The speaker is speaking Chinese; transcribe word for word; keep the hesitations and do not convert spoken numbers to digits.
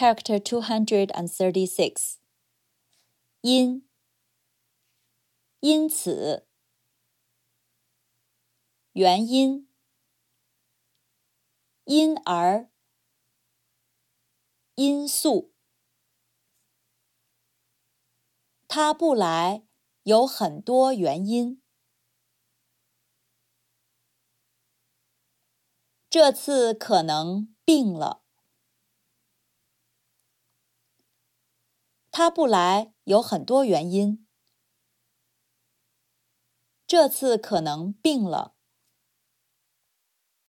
Character two hundred thirty-six. 因，因此，原因，因而，因素。他不来有很多原因。这次可能病了。他不来有很多原因。这次可能病了。